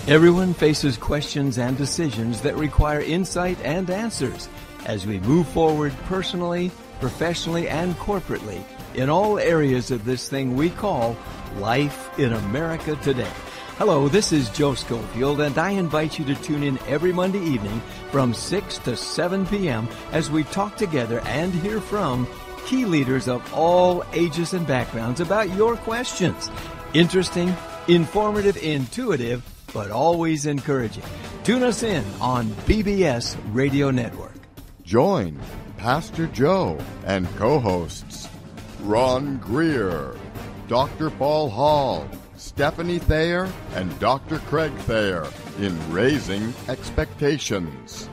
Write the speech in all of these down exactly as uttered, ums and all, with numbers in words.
Everyone faces questions and decisions that require insight and answers as we move forward personally, professionally, and corporately in all areas of this thing we call life in America today. Hello, this is Joe Schofield, and I invite you to tune in every Monday evening from six to seven p.m. as we talk together and hear from key leaders of all ages and backgrounds about your questions. Interesting, informative, intuitive, but always encouraging. Tune us in on B B S Radio Network. Join Pastor Joe and co-hosts Ron Greer, Doctor Paul Hall, Stephanie Thayer, and Doctor Craig Thayer in Raising Expectations.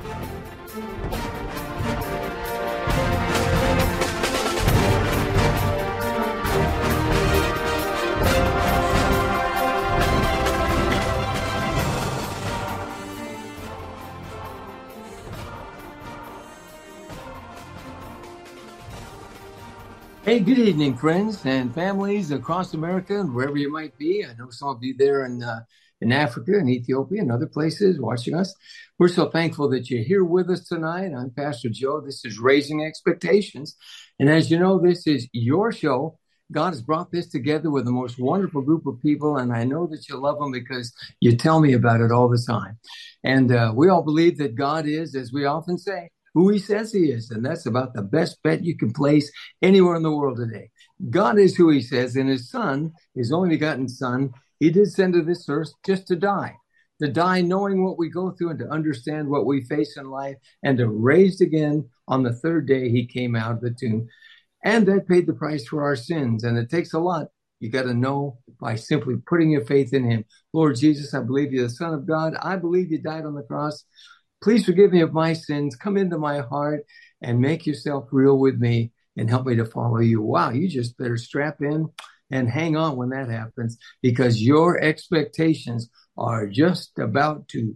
Hey, good evening, friends and families across America and wherever you might be. I know some of you there in uh, in Africa and Ethiopia and other places watching us. We're so thankful that you're here with us tonight. I'm Pastor Joe. This is Raising Expectations. And as you know, this is your show. God has brought this together with the most wonderful group of people, and I know that you love them because you tell me about it all the time. And uh, we all believe that God is, as we often say, who he says he is. And that's about the best bet you can place anywhere in the world today. God is who he says, and his son, his only begotten son, he did send to this earth just to die, to die knowing what we go through and to understand what we face in life and to raise again on the third day he came out of the tomb. And that paid the price for our sins. And it takes a lot. You got to know by simply putting your faith in him. Lord Jesus, I believe you're the Son of God. I believe you died on the cross. Please forgive me of my sins. Come into my heart and make yourself real with me and help me to follow you. Wow, you just better strap in and hang on when that happens, because your expectations are just about to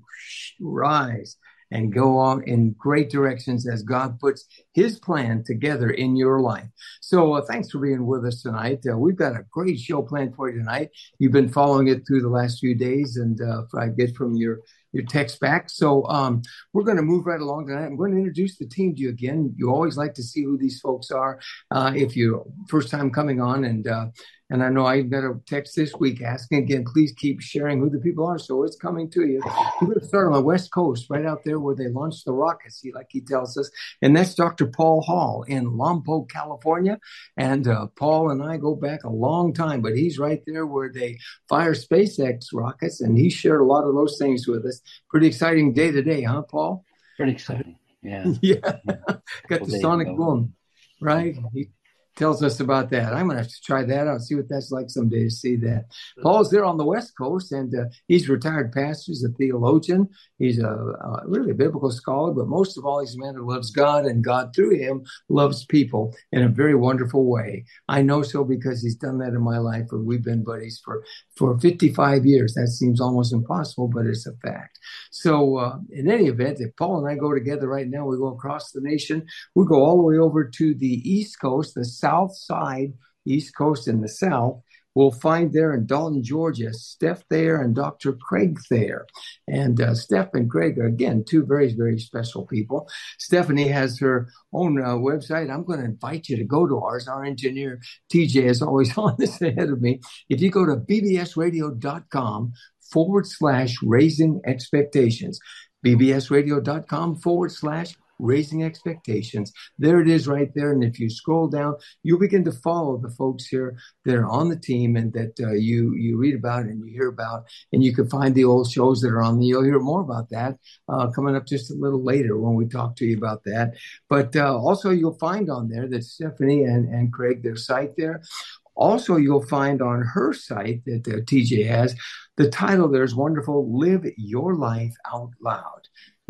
rise and go on in great directions as God puts his plan together in your life. So uh, thanks for being with us tonight. Uh, we've got a great show planned for you tonight. You've been following it through the last few days, and uh, I get from your your text back. So um, we're going to move right along tonight. I'm going to introduce the team to you again. You always like to see who these folks are uh, if you're first time coming on. And uh, and I know I got a text this week asking again, please keep sharing who the people are. So it's coming to you. We're going to start on the West Coast, right out there where they launched the rockets, like he tells us. And that's Doctor Paul Hall in Lompoc, California. And uh, Paul and I go back a long time, but he's right there where they fire SpaceX rockets. And he shared a lot of those things with us. Pretty exciting day today, huh, Paul? Pretty exciting, yeah. yeah. yeah. Got the sonic boom, right? He tells us about that. I'm going to have to try that out, see what that's like someday to see that. Paul's there on the West Coast, and uh, he's a retired pastor, he's a theologian. He's a, a really a biblical scholar, but most of all, he's a man who loves God, and God through him loves people in a very wonderful way. I know so because he's done that in my life, and we've been buddies for, for fifty-five years. That seems almost impossible, but it's a fact. So uh, in any event, if Paul and I go together right now, we go across the nation. We go all the way over to the East Coast, the South side, East Coast in the South. We'll find there in Dalton, Georgia, Steph Thayer and Doctor Craig Thayer. And uh, Steph and Craig are, again, two very, very special people. Stephanie has her own uh, website. I'm going to invite you to go to ours. Our engineer, T J, is always on this ahead of me. If you go to bbsradio.com forward slash raising expectations, bbsradio.com forward slash Raising Expectations. There it is right there. And if you scroll down, you'll begin to follow the folks here that are on the team and that uh, you you read about and you hear about. And you can find the old shows that are on there. You'll hear more about that uh, coming up just a little later when we talk to you about that. But uh, also you'll find on there that Stephanie and, and Craig, their site there. Also, you'll find on her site that uh, T J has, the title there is wonderful, Live Your Life Out Loud.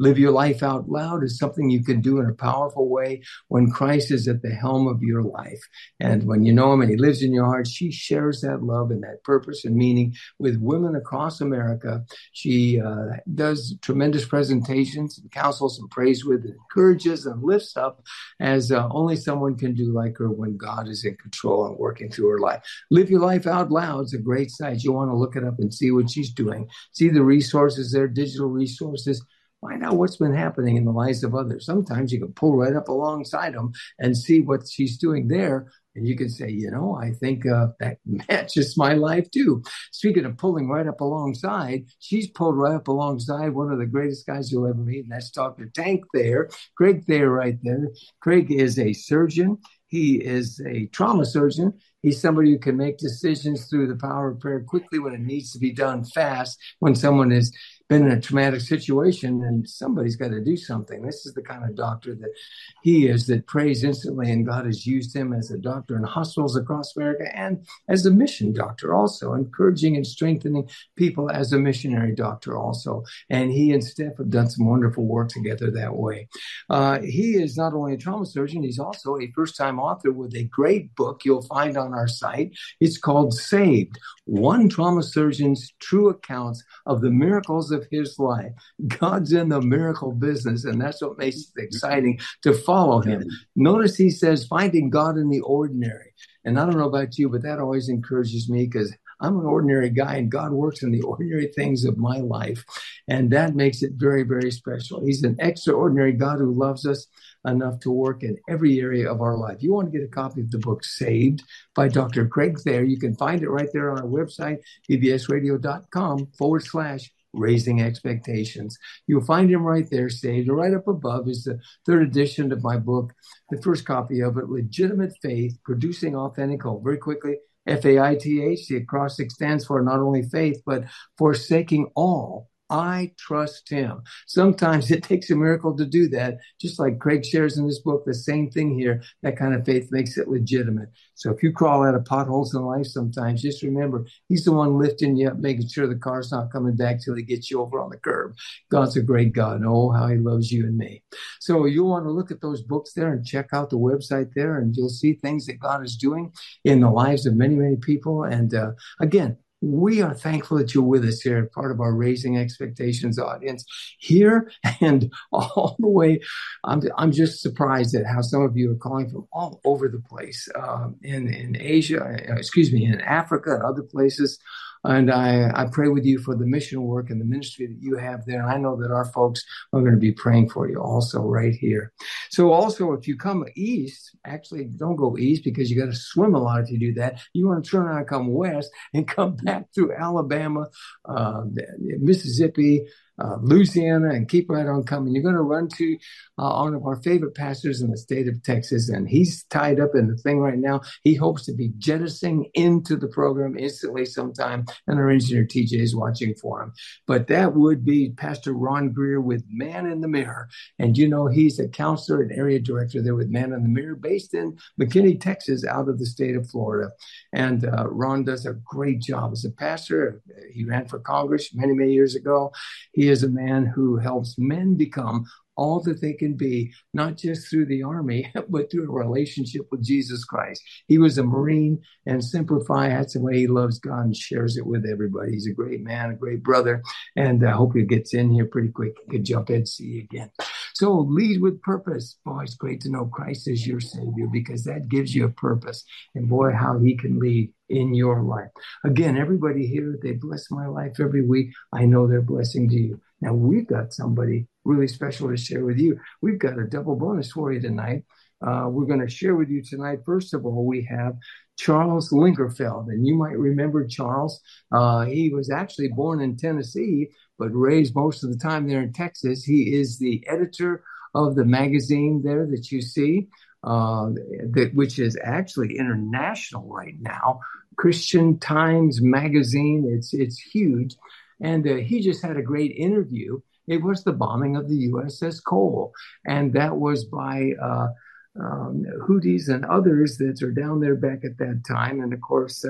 Live your life out loud is something you can do in a powerful way when Christ is at the helm of your life. And when you know him and he lives in your heart, she shares that love and that purpose and meaning with women across America. She uh, does tremendous presentations and counsels and prays with and encourages and lifts up as uh, only someone can do like her when God is in control and working through her life. Live Your Life Out Loud is a great site. You want to look it up and see what she's doing. See the resources there, digital resources. Find out what's been happening in the lives of others. Sometimes you can pull right up alongside them and see what she's doing there. And you can say, you know, I think uh, that matches my life too. Speaking of pulling right up alongside, she's pulled right up alongside one of the greatest guys you'll ever meet, and that's Doctor Tank Thayer, Craig Thayer right there. Craig is a surgeon. He is a trauma surgeon. He's somebody who can make decisions through the power of prayer quickly when it needs to be done fast, when someone has been in a traumatic situation and somebody's got to do something. This is the kind of doctor that he is, that prays instantly, and God has used him as a doctor in hospitals across America and as a mission doctor also, encouraging and strengthening people as a missionary doctor also. And he and Steph have done some wonderful work together that way. Uh, he is not only a trauma surgeon, he's also a first-time author with a great book you'll find on our site. It's called Saved, One Trauma Surgeon's True Accounts of the Miracles of His Life. God's in the miracle business, and that's what makes it exciting to follow him. Notice he says, finding God in the ordinary. And I don't know about you, but that always encourages me because I'm an ordinary guy and God works in the ordinary things of my life. And that makes it very, very special. He's an extraordinary God who loves us enough to work in every area of our life. You want to get a copy of the book Saved by Doctor Craig Thayer. You can find it right there on our website, bbsradio.com forward slash Raising Expectations. You'll find him right there, saved. Right up above is the third edition of my book, the first copy of it, Legitimate Faith, Producing Authentic Hope. Very quickly, F A I T H, the acrostic stands for not only faith, but forsaking all. I trust him. Sometimes it takes a miracle to do that. Just like Craig shares in this book, the same thing here. That kind of faith makes it legitimate. So if you crawl out of potholes in life sometimes, just remember, he's the one lifting you up, making sure the car's not coming back till he gets you over on the curb. God's a great God, and oh, how he loves you and me. So you'll want to look at those books there and check out the website there, and you'll see things that God is doing in the lives of many, many people. And uh, again, we are thankful that you're with us here, part of our Raising Expectations audience here and all the way. I'm I'm just surprised at how some of you are calling from all over the place, um, in in Asia, excuse me, in Africa and other places. And I, I pray with you for the mission work and the ministry that you have there. And I know that our folks are going to be praying for you also right here. So also, if you come east, actually don't go east because you got to swim a lot if you do that. You want to turn around and come west and come back through Alabama, uh, Mississippi, Uh, Louisiana, and keep right on coming. You're going to run to uh, one of our favorite pastors in the state of Texas, and he's tied up in the thing right now. He hopes to be jettisoning into the program instantly sometime, and our engineer T J is watching for him. But that would be Pastor Ron Greer with Man in the Mirror. And you know, he's a counselor and area director there with Man in the Mirror, based in McKinney, Texas, out of the state of Florida. And uh, Ron does a great job as a pastor. He ran for Congress many, many years ago. He is a man who helps men become all that they can be, not just through the army, but through a relationship with Jesus Christ. He was a Marine, and Simplify, that's the way he loves God and shares it with everybody. He's a great man, a great brother, and I hope he gets in here pretty quick. He could jump in and see you again. So lead with purpose. Boy, it's great to know Christ is your Savior, because that gives you a purpose. And boy, how he can lead in your life. Again, everybody here, they bless my life every week. I know they're blessing to you. Now, we've got somebody really special to share with you. We've got a double bonus for you tonight. Uh, we're going to share with you tonight. First of all, we have Charles Lingerfeld. And you might remember Charles. Uh, he was actually born in Tennessee, but raised most of the time there in Texas. He is the editor of the magazine there that you see, uh, that which is actually international right now, Christian Times Magazine. It's it's huge. And uh, he just had a great interview. It was the bombing of the U S S Cole. And that was by uh, um, Houthis and others that are down there back at that time. And of course, uh,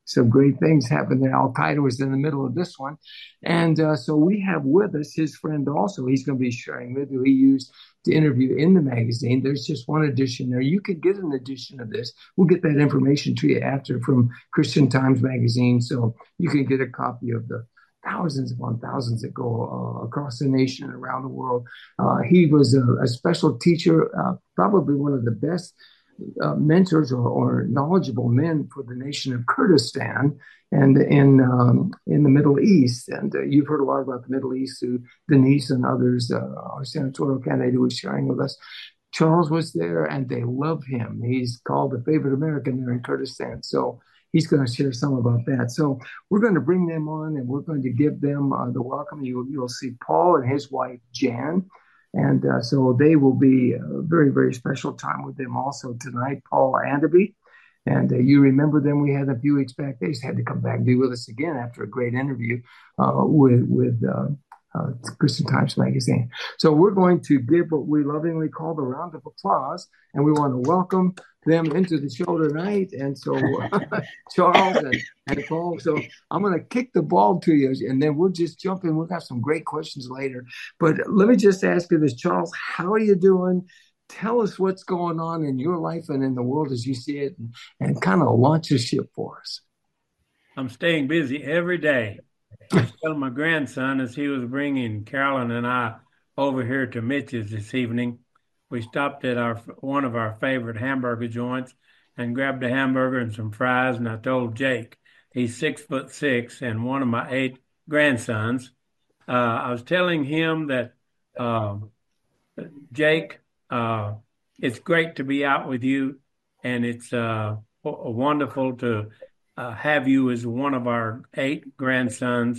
some great things happened there. Al Qaeda was in the middle of this one. And uh, so we have with us his friend also. He's going to be sharing with you. He used to interview in the magazine. There's just one edition there. You can get an edition of this. We'll get that information to you after from Christian Times Magazine. So you can get a copy of the thousands upon thousands that go uh, across the nation and around the world. Uh, he was a, a special teacher, uh, probably one of the best uh, mentors or, or knowledgeable men for the nation of Kurdistan and in um, in the Middle East. And uh, you've heard a lot about the Middle East through Denise and others, uh, our senatorial candidate who was sharing with us. Charles was there, and they love him. He's called the favorite American there in Kurdistan. So he's going to share some about that. So we're going to bring them on, and we're going to give them uh, the welcome. You, you'll see Paul and his wife, Jan. And uh, so they will be a very, very special time with them also tonight, Paul Andaby. And uh, you remember them, we had a few weeks back. They just had to come back and be with us again after a great interview uh, with, with uh, uh, Christian Times Magazine. So we're going to give what we lovingly call the round of applause, and we want to welcome them into the show tonight. And so uh, Charles and, and Paul, so I'm going to kick the ball to you, and then we'll just jump in. We'll have some great questions later. But let me just ask you this, Charles, how are you doing? Tell us what's going on in your life and in the world as you see it, and, and kind of launch a ship for us. I'm staying busy every day. I was telling my grandson as he was bringing Carolyn and I over here to Mitch's this evening, we stopped at our one of our favorite hamburger joints and grabbed a hamburger and some fries. And I told Jake, he's six foot six and one of my eight grandsons. Uh, I was telling him that, uh, Jake, uh, it's great to be out with you, and it's uh, wonderful to uh, have you as one of our eight grandsons,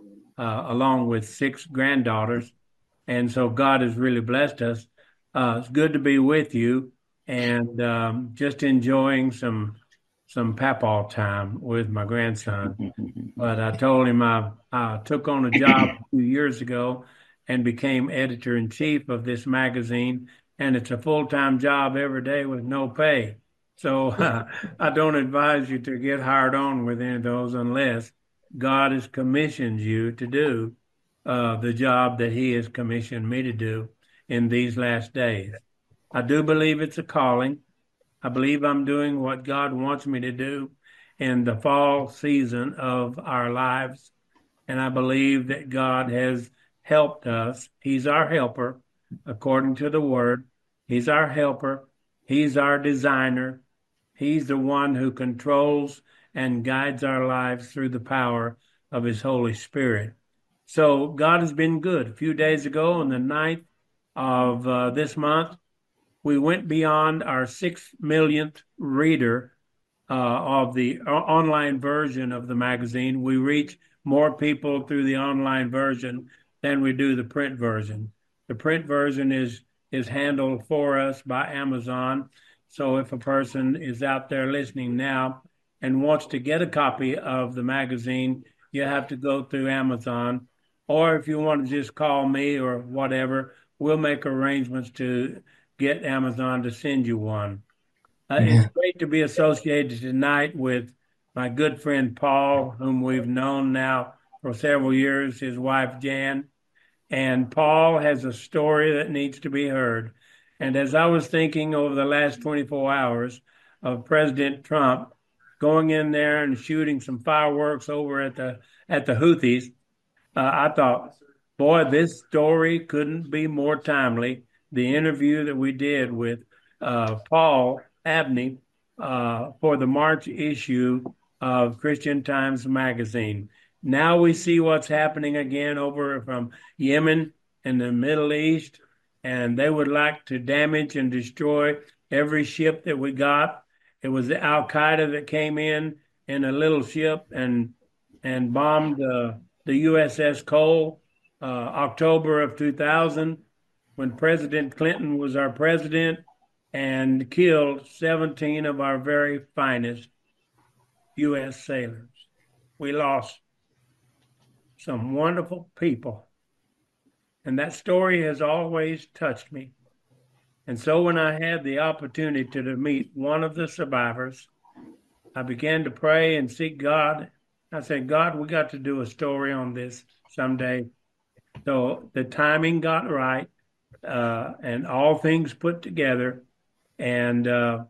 uh, along with six granddaughters. And so God has really blessed us. Uh, it's good to be with you, and um, just enjoying some some papaw time with my grandson. But I told him I, I took on a job a few years ago and became editor-in-chief of this magazine, and it's a full-time job every day with no pay. So uh, I don't advise you to get hired on with any of those unless God has commissioned you to do uh, the job that he has commissioned me to do in these last days. I do believe it's a calling. I believe I'm doing what God wants me to do in the fall season of our lives. And I believe that God has helped us. He's our helper, according to the word. He's our helper. He's our designer. He's the one who controls and guides our lives through the power of his Holy Spirit. So God has been good. A few days ago, on the ninth of uh, this month, we went beyond our six millionth reader uh, of the online version of the magazine. We reach more people through the online version than we do the print version. The print version is is handled for us by Amazon. So if a person is out there listening now and wants to get a copy of the magazine, you have to go through Amazon. Or if you want to just call me or whatever, we'll make arrangements to get Amazon to send you one. Uh, yeah. It's great to be associated tonight with my good friend Paul, whom we've known now for several years, his wife Jan. And Paul has a story that needs to be heard. And as I was thinking over the last twenty-four hours of President Trump going in there and shooting some fireworks over at the at the Houthis, uh, I thought, boy, this story couldn't be more timely. The interview that we did with uh, Paul Abney uh, for the March issue of Christian Times Magazine. Now we see what's happening again over from Yemen and the Middle East, and they would like to damage and destroy every ship that we got. It was the Al Qaeda that came in in a little ship and and bombed uh, the U S S Cole, uh, October of two thousand, when President Clinton was our president, and killed seventeen of our very finest U S sailors. We lost some wonderful people. And that story has always touched me. And so when I had the opportunity to meet one of the survivors, I began to pray and seek God. I said, God, we got to do a story on this someday. So the timing got right, uh, and all things put together. And uh,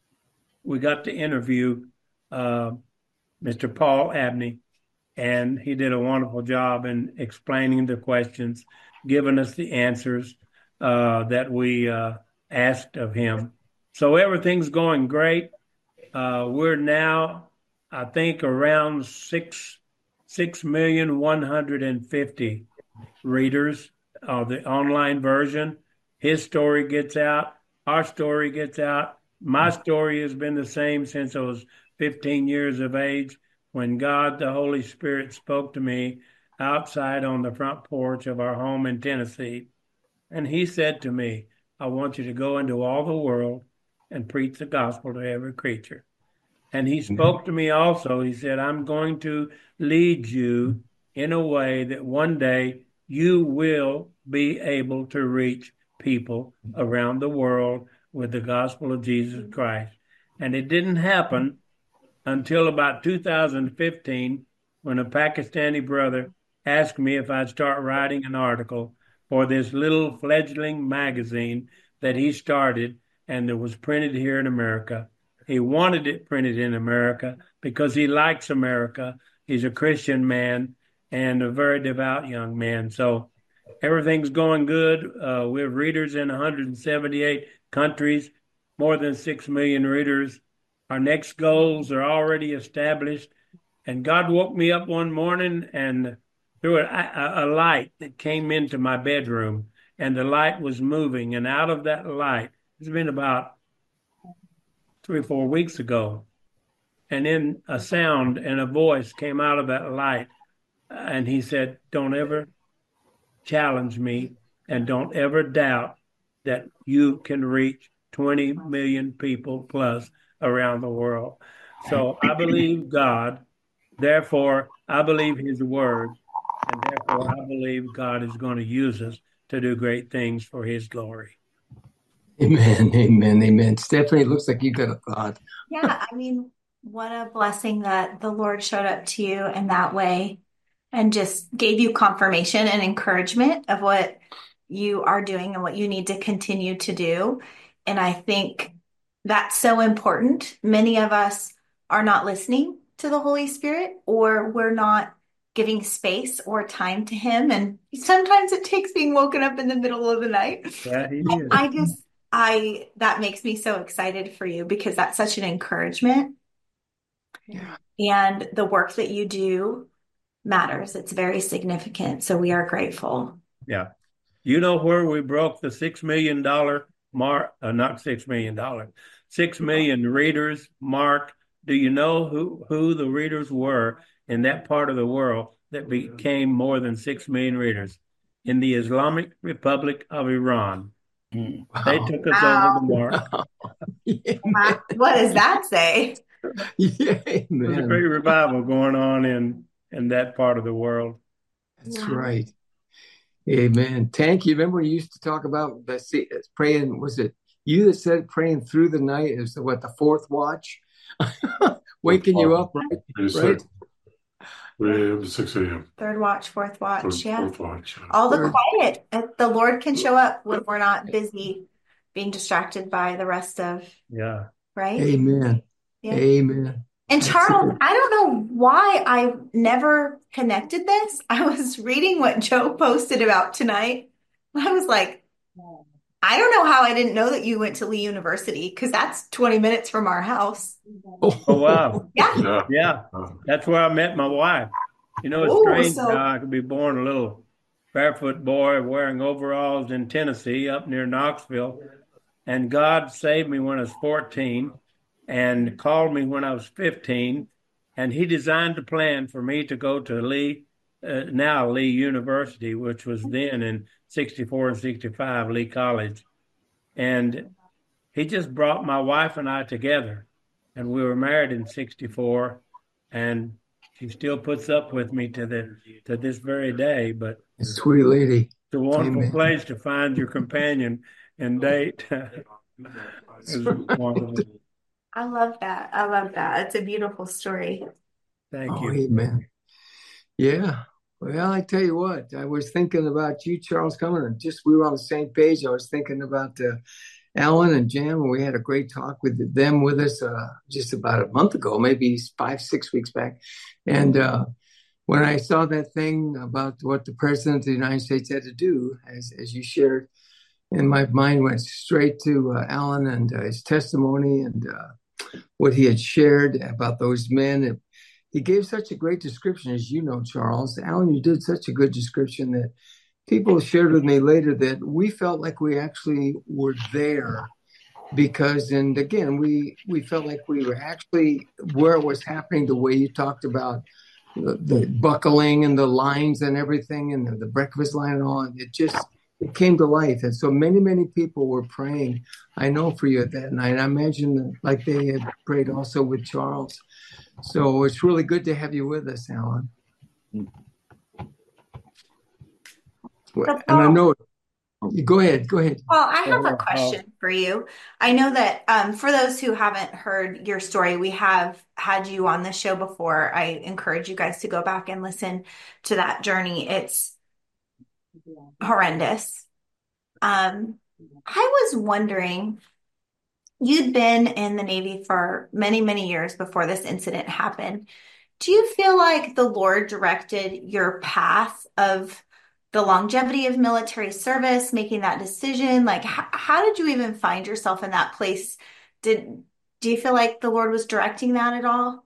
we got to interview uh, Mister Paul Abney, and he did a wonderful job in explaining the questions, giving us the answers uh, that we uh, asked of him. So everything's going great. Uh, we're now, I think, around six six million one hundred and fifty readers of the online version. His story gets out. Our story gets out. My story has been the same since I was fifteen years of age, when God, the Holy Spirit, spoke to me outside on the front porch of our home in Tennessee. And he said to me, I want you to go into all the world and preach the gospel to every creature. And he spoke to me also. He said, I'm going to lead you in a way that one day you will be able to reach people around the world with the gospel of Jesus Christ. And it didn't happen until about two thousand fifteen, when a Pakistani brother asked me if I'd start writing an article for this little fledgling magazine that he started and that was printed here in America. He wanted it printed in America because he likes America. He's a Christian man and a very devout young man. So everything's going good. Uh, we have readers in one hundred seventy-eight countries, more than six million readers. Our next goals are already established. And God woke me up one morning and through a, a, a light that came into my bedroom, and the light was moving. And out of that light, it's been about three or four weeks ago, and then a sound and a voice came out of that light. And he said, don't ever challenge me, and don't ever doubt that you can reach twenty million people plus around the world. So I believe God, therefore I believe his word, and therefore I believe God is going to use us to do great things for his glory. Amen, amen, amen. Stephanie, it looks like you got a thought. Yeah, I mean, what a blessing that the Lord showed up to you in that way and just gave you confirmation and encouragement of what you are doing and what you need to continue to do. And I think that's so important. Many of us are not listening to the Holy Spirit, or we're not giving space or time to him. And sometimes it takes being woken up in the middle of the night. Yeah, he is. I just, I, that makes me so excited for you, because that's such an encouragement. Yeah. And the work that you do matters. It's very significant. So we are grateful. Yeah. You know where we broke the six million dollars mark, uh, not six million dollars, six million readers mark. Do you know who, who the readers were in that part of the world that became more than six million readers? In the Islamic Republic of Iran. Wow. They took us Wow. over the mark. Wow. What does that say? Yeah, There's a amen. great revival going on in, in that part of the world. That's Wow. right. Amen. Tank, you remember you used to talk about the see, praying, was it you that said praying through the night is the, what, the fourth watch? Waking you up, right? Right? three a.m. to six a.m. Third watch, fourth watch. Fourth, Yeah. fourth watch. yeah. All the Third. quiet. Uh, The Lord can show up when we're not busy being distracted by the rest of, Yeah. right? Amen. Yeah. Amen. And That's Charles, it. I don't know why I never connected this. I was reading what Joe posted about tonight. I was like, I don't know how I didn't know that you went to Lee University, because that's twenty minutes from our house. Oh, wow. Yeah. Yeah. Yeah. Uh, That's where I met my wife. You know, it's Oh, strange so how I could be born a little barefoot boy wearing overalls in Tennessee up near Knoxville. And God saved me when I was fourteen and called me when I was fifteen. And he designed a plan for me to go to Lee, uh, now Lee University, which was then in sixty-four and sixty-five, Lee College. And he just brought my wife and I together. And we were married in sixty-four. And she still puts up with me to the to this very day. But Sweet lady. it's a wonderful Amen. place to find your companion and date. It's wonderful. I love that. I love that. It's a beautiful story. Thank Oh, you. amen. Yeah. Well, I tell you what, I was thinking about you, Charles, coming, and just we were on the same page. I was thinking about uh, Alan and Jan, and we had a great talk with them with us uh, just about a month ago, maybe five, six weeks back. And uh, when I saw that thing about what the president of the United States had to do, as as you shared, and my mind went straight to uh, Alan and uh, his testimony and uh, what he had shared about those men. And he gave such a great description, as you know, Charles. Alan, you did such a good description that people shared with me later that we felt like we actually were there because, and again, we, we felt like we were actually where it was happening, the way you talked about the, the buckling and the lines and everything and the, the breakfast line and all. It just, it came to life. And so many, many people were praying, I know, for you at that night. I imagine that, like they had prayed also with Charles. So it's really good to have you with us, Alan. So, And I Paul, know, go ahead, go ahead. Paul, I have a Oh, question for you. I know that um, for those who haven't heard your story, we have had you on the show before. I encourage you guys to go back and listen to that journey. It's horrendous. Um, I was wondering, you'd been in the Navy for many, many years before this incident happened. Do you feel like the Lord directed your path of the longevity of military service, making that decision? Like, how, how did you even find yourself in that place? Did do you feel like the Lord was directing that at all?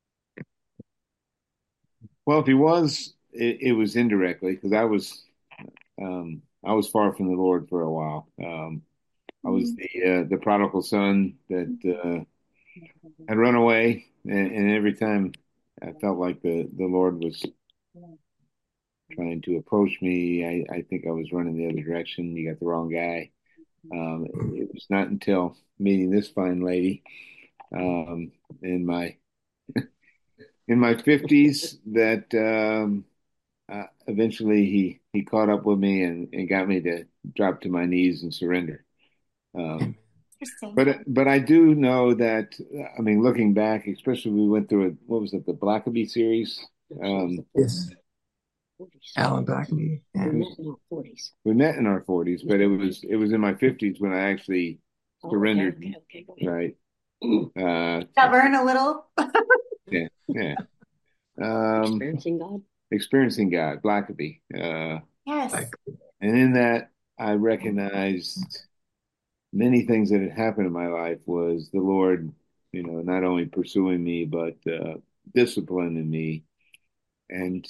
Well, if he was, it, it was indirectly because I was um, I was far from the Lord for a while. Um, I was Mhm. the uh, the prodigal son that uh, had run away, and, and every time I felt like the the Lord was trying to approach me, I, I think I was running the other direction. You got the wrong guy. Um, it was not until meeting this fine lady um, in my in my fifties that um, uh, eventually he he caught up with me and, and got me to drop to my knees and surrender. Um, Interesting. but but I do know that I mean, looking back, especially we went through a, what was it, the Blackaby series? Um, Yes, Alan Blackaby. Yeah. we met in our forties, but it was it was in my fifties when I actually surrendered. Right. Uh, Stubborn a little. yeah, yeah. Um, Experiencing God. experiencing God, Blackaby. Uh, Yes. Like, and in that, I recognized many things that had happened in my life was the Lord, you know, not only pursuing me, but uh, disciplining me and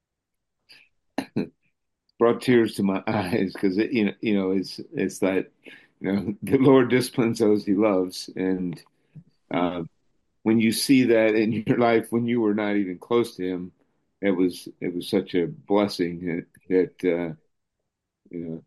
brought tears to my eyes because it, you know, you know, it's it's that, you know, the Lord disciplines those He loves, and uh, when you see that in your life when you were not even close to Him, it was it was such a blessing that, that uh, you know.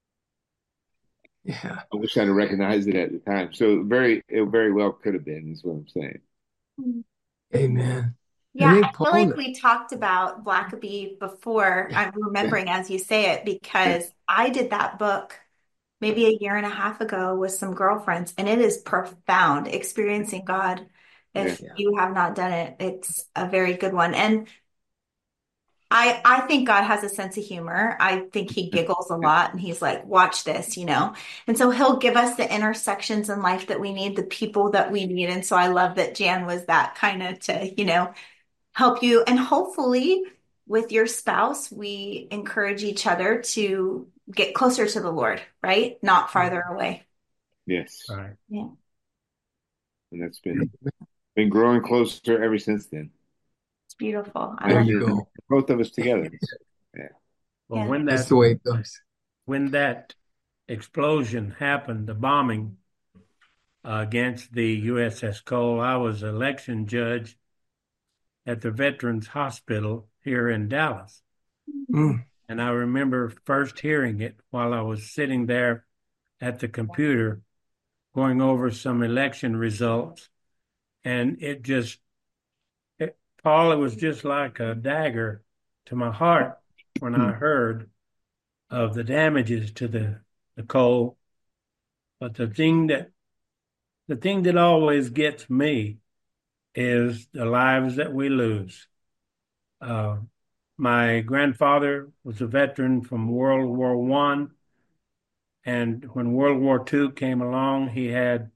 yeah. I wish I'd have recognized it at the time. So very, it very well could have been, is what I'm saying. Amen. I Yeah, I think feel Paul, like we talked about Blackaby before. I'm remembering as you say it because I did that book maybe a year and a half ago with some girlfriends, and it is profound experiencing God. Yeah, If you have not done it, it's a very good one. And I I think God has a sense of humor. I think he giggles a lot and he's like, watch this, you know. And so he'll give us the intersections in life that we need, the people that we need. And so I love that Jan was that kind of to, you know, help you. And hopefully with your spouse, we encourage each other to get closer to the Lord, right? Not farther away. yes, right. Yeah. and that's been been growing closer ever since then. It's beautiful. I there love you it. go. Both of us together. Yeah, Well, Yeah. when That's that the way it goes. when that explosion happened, the bombing uh, against the U S S Cole, I was election judge at the Veterans Hospital here in Dallas. Mm. And I remember first hearing it while I was sitting there at the computer going over some election results. And it just, it, Paul, it was just like a dagger to my heart when I heard of the damages to the, the coal. But the thing that the thing that always gets me is the lives that we lose. Uh, my grandfather was a veteran from World War One, and when World War Two came along, he had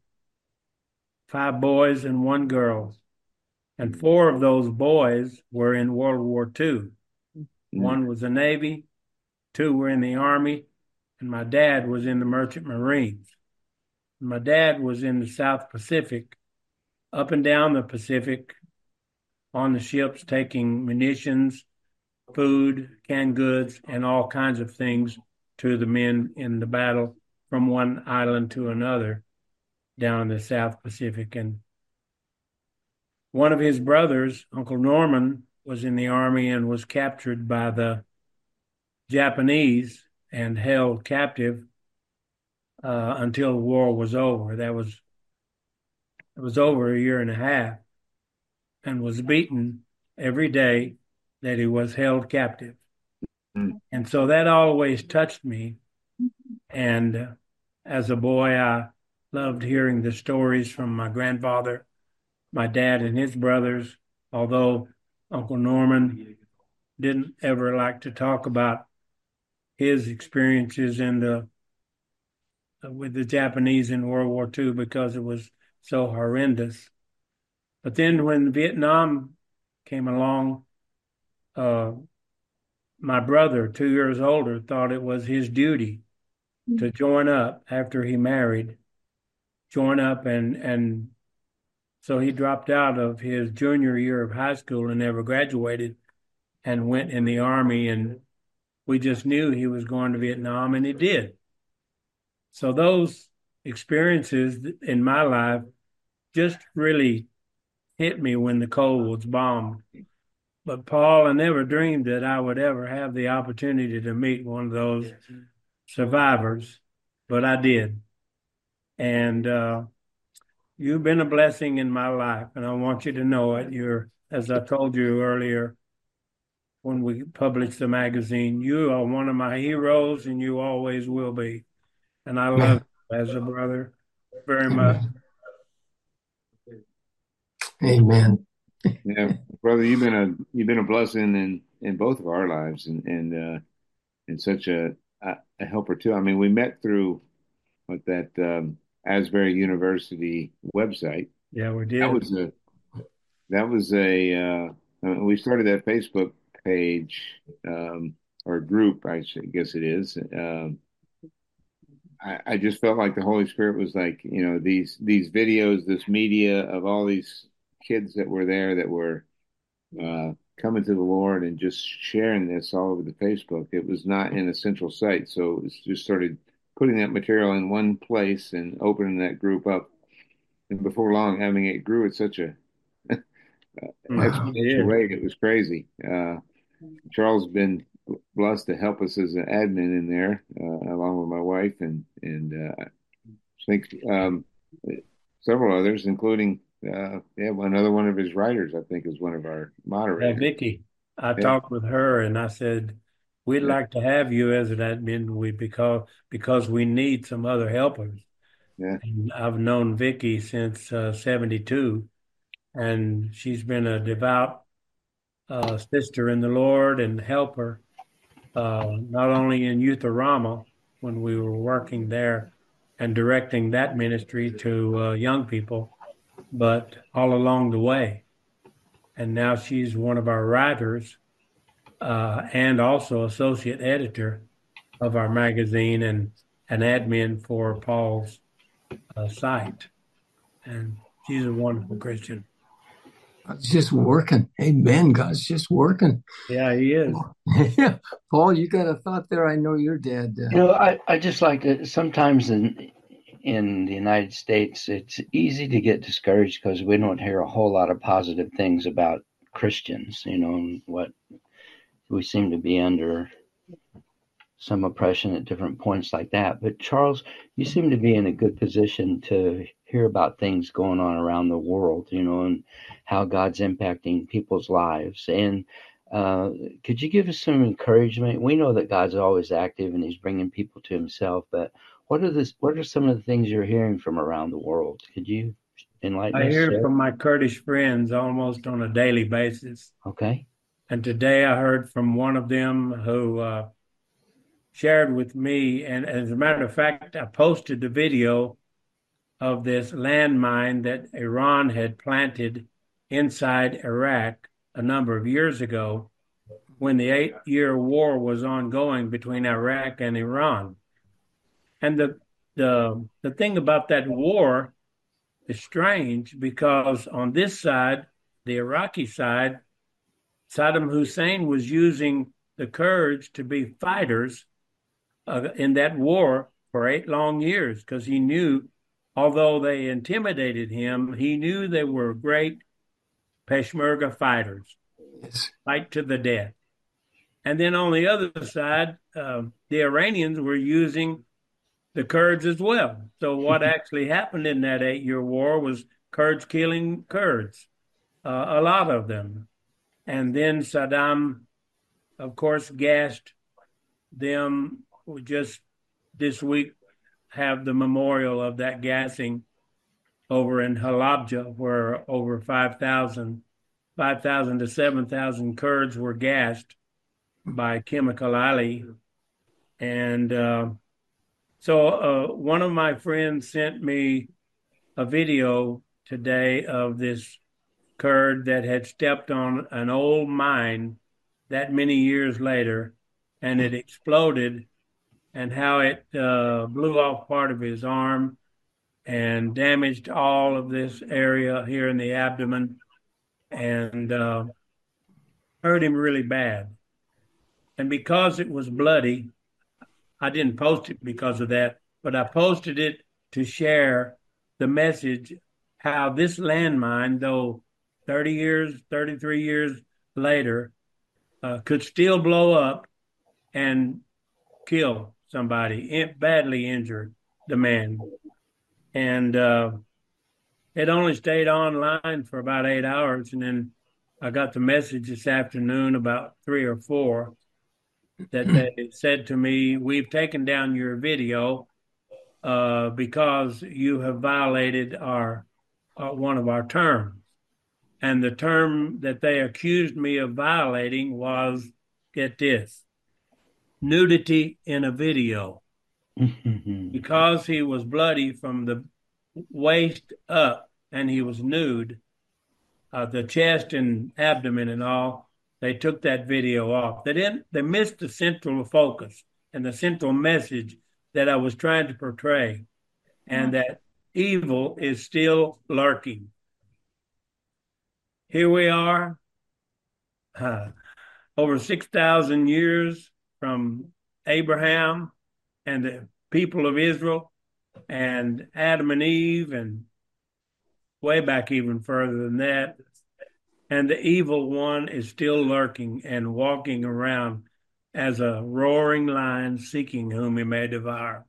five boys and one girl. And four of those boys were in World War Two. Mm-hmm. One was the Navy, two were in the Army, and my dad was in the Merchant Marines. My dad was in the South Pacific, up and down the Pacific, on the ships taking munitions, food, canned goods, and all kinds of things to the men in the battle from one island to another down in the South Pacific. And one of his brothers, Uncle Norman, was in the Army and was captured by the Japanese and held captive uh, until the war was over. That was it was over a year and a half, and was beaten every day that he was held captive. Mm-hmm. And so that always touched me. And uh, as a boy, I loved hearing the stories from my grandfather, my dad and his brothers, although Uncle Norman didn't ever like to talk about his experiences in the with the Japanese in World War Two because it was so horrendous. But then when Vietnam came along, uh, my brother, two years older, thought it was his duty to join up after he married, join up and and so he dropped out of his junior year of high school and never graduated and went in the Army, and we just knew he was going to Vietnam, and he did. So those experiences in my life just really hit me when the Cole was bombed. But Paul, I never dreamed that I would ever have the opportunity to meet one of those survivors, but I did. And uh, you've been a blessing in my life, and I want you to know it. You're, as I told you earlier, when we published the magazine, you are one of my heroes, and you always will be. And I love you as a brother very much. Amen. Yeah, brother, you've been a you've been a blessing in, in both of our lives, and and uh, and such a a helper too. I mean, we met through what that um, Asbury University website. Yeah, we did. That was a that was a uh, we started that Facebook page um, or group, I should, guess it is. Um, I, I just felt like the Holy Spirit was like, you know, these these videos, this media of all these kids that were there that were uh, coming to the Lord and just sharing this all over the Facebook. It was not in a central site, so it just started putting that material in one place and opening that group up. And before long, I mean, it grew at such a exponential rate. It was crazy. Uh, Charles has been blessed to help us as an admin in there, uh, along with my wife and and uh, I think um, several others, including uh, yeah, another one of his writers. I think is one of our moderators. Yeah, Vicky. I yeah. talked with her and I said, we'd yeah. like to have you as an admin we because because we need some other helpers. Yeah, and I've known Vicky since uh, seventy-two, and she's been a devout uh, sister in the Lord and helper, uh, not only in Youth-A-Rama when we were working there and directing that ministry to uh, young people, but all along the way. And now she's one of our writers uh, and also associate editor of our magazine and an admin for Paul's uh, site. And she's a wonderful Christian. God's just working. Amen. God's just working. Yeah, he is. Yeah. Paul, you got a thought there? I know your dad. Uh... You know, I, I just like to, sometimes in in the United States, it's easy to get discouraged because we don't hear a whole lot of positive things about Christians, you know, and what we seem to be under some oppression at different points like that. But Charles, you seem to be in a good position to hear about things going on around the world, you know, and how God's impacting people's lives. And uh, could you give us some encouragement? We know that God's always active and he's bringing people to himself, but what are this? What are some of the things you're hearing from around the world? Could you enlighten I us? hear Sir? from my Kurdish friends almost on a daily basis. Okay. And today I heard from one of them who uh, shared with me, and as a matter of fact, I posted the video of this landmine that Iran had planted inside Iraq a number of years ago when the eight-year war was ongoing between Iraq and Iran. And the the the thing about that war is strange because on this side, the Iraqi side, Saddam Hussein was using the Kurds to be fighters uh, in that war for eight long years because he knew, although they intimidated him, he knew they were great Peshmerga fighters, Yes. fight to the death. And then on the other side, uh, the Iranians were using the Kurds as well. So what actually happened in that eight-year war was Kurds killing Kurds, uh, a lot of them. And then Saddam, of course, gassed them. We just this week have the memorial of that gassing over in Halabja, where over five thousand, five thousand to seven thousand Kurds were gassed by Chemical Ali. And uh, so uh, one of my friends sent me a video today of this Kurd that had stepped on an old mine that many years later, and it exploded, and how it uh, blew off part of his arm and damaged all of this area here in the abdomen and uh, hurt him really bad. And because it was bloody, I didn't post it because of that, but I posted it to share the message how this landmine, though thirty years, thirty-three years later, uh, could still blow up and kill somebody, badly injured the man. And uh, it only stayed online for about eight hours. And then I got the message this afternoon about three or four that they said to me, we've taken down your video uh, because you have violated our uh, one of our terms. And the term that they accused me of violating was, get this, nudity in a video. Because he was bloody from the waist up and he was nude, uh, the chest and abdomen and all, they took that video off. They didn't, they missed the central focus and the central message that I was trying to portray, and that evil is still lurking. Here we are, uh, over six thousand years from Abraham and the people of Israel and Adam and Eve, and way back even further than that. And the evil one is still lurking and walking around as a roaring lion seeking whom he may devour.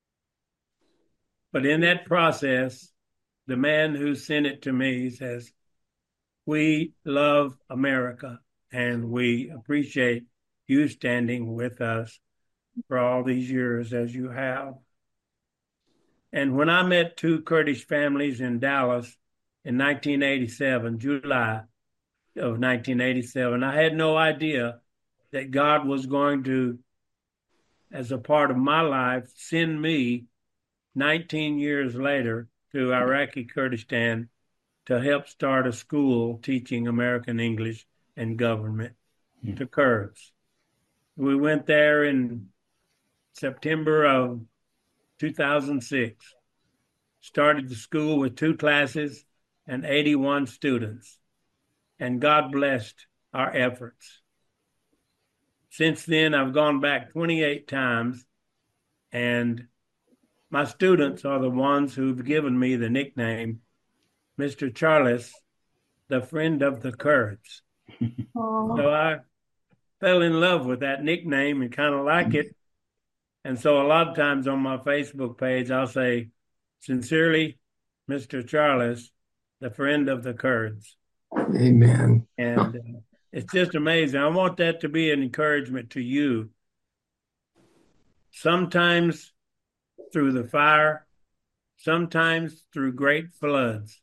But in that process, the man who sent it to me says, we love America and we appreciate you standing with us for all these years as you have. And when I met two Kurdish families in Dallas in nineteen eighty-seven, July of nineteen eighty-seven, I had no idea that God was going to, as a part of my life, send me nineteen years later to Iraqi Kurdistan to help start a school teaching American English and government mm. to Kurds. We went there in September of two thousand six, started the school with two classes and eighty-one students, and God blessed our efforts. Since then, I've gone back twenty-eight times, and my students are the ones who've given me the nickname Mister Charles, the friend of the Kurds. So I fell in love with that nickname and kind of like it. And so a lot of times on my Facebook page, I'll say, sincerely, Mister Charles, the friend of the Kurds. Amen. And uh, it's just amazing. I want that to be an encouragement to you. Sometimes through the fire, sometimes through great floods.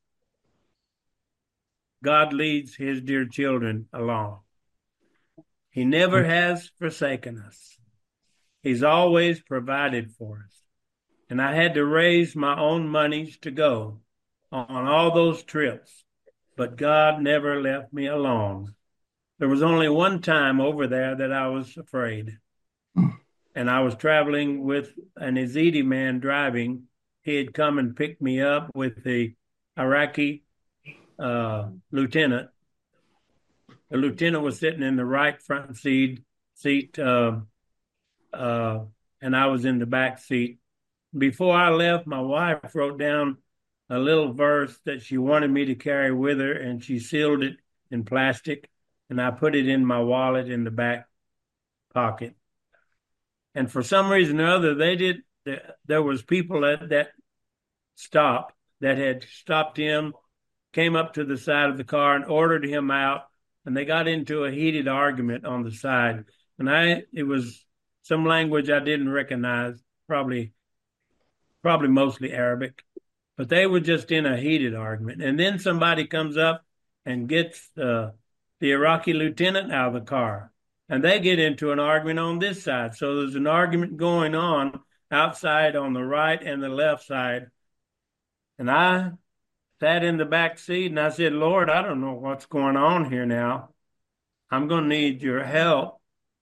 God leads his dear children along. He never has forsaken us. He's always provided for us. And I had to raise my own monies to go on all those trips, but God never left me alone. There was only one time over there that I was afraid. And I was traveling with an Yazidi man driving. He had come and picked me up with the Iraqi uh, lieutenant. The lieutenant was sitting in the right front seat, seat, uh, uh, and I was in the back seat. Before I left, my wife wrote down a little verse that she wanted me to carry with her, and she sealed it in plastic, and I put it in my wallet in the back pocket. And for some reason or other, they did. There was people at that stop that had stopped him, came up to the side of the car and ordered him out, and they got into a heated argument on the side. And I, it was some language I didn't recognize, probably, probably mostly Arabic, but they were just in a heated argument. And then somebody comes up and gets uh, the Iraqi lieutenant out of the car, and they get into an argument on this side. So there's an argument going on outside on the right and the left side. And I sat in the back seat and I said, Lord, I don't know what's going on here now. I'm going to need your help.